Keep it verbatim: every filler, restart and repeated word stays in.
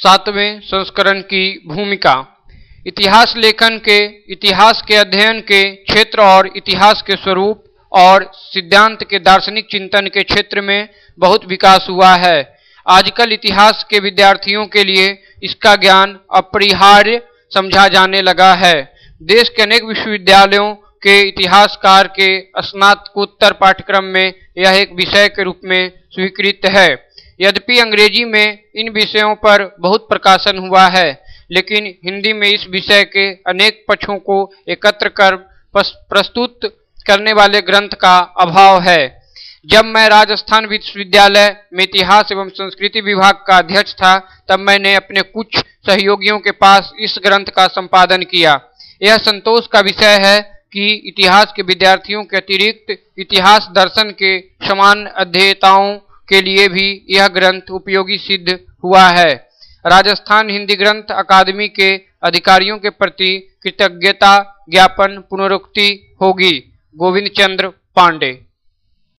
सातवें संस्करण की भूमिका। इतिहास लेखन के, इतिहास के अध्ययन के क्षेत्र और इतिहास के स्वरूप और सिद्धांत के दार्शनिक चिंतन के क्षेत्र में बहुत विकास हुआ है। आजकल इतिहास के विद्यार्थियों के लिए इसका ज्ञान अपरिहार्य समझा जाने लगा है। देश के अनेक विश्वविद्यालयों के इतिहासकार के स्नातकोत्तर पाठ्यक्रम में यह एक विषय के रूप में स्वीकृत है। यद्यपि अंग्रेजी में इन विषयों पर बहुत प्रकाशन हुआ है, लेकिन हिंदी में इस विषय के अनेक पक्षों को एकत्र कर प्रस्तुत करने वाले ग्रंथ का अभाव है। जब मैं राजस्थान विश्वविद्यालय में इतिहास एवं संस्कृति विभाग का अध्यक्ष था, तब मैंने अपने कुछ सहयोगियों के पास इस ग्रंथ का संपादन किया। यह संतोष का विषय है कि इतिहास के विद्यार्थियों के अतिरिक्त इतिहास दर्शन के समान अध्येताओं के लिए भी यह ग्रंथ उपयोगी सिद्ध हुआ है। राजस्थान हिंदी ग्रंथ अकादमी के अधिकारियों के प्रति कृतज्ञता ज्ञापन पुनरुक्ति होगी। गोविंद चंद्र पांडे।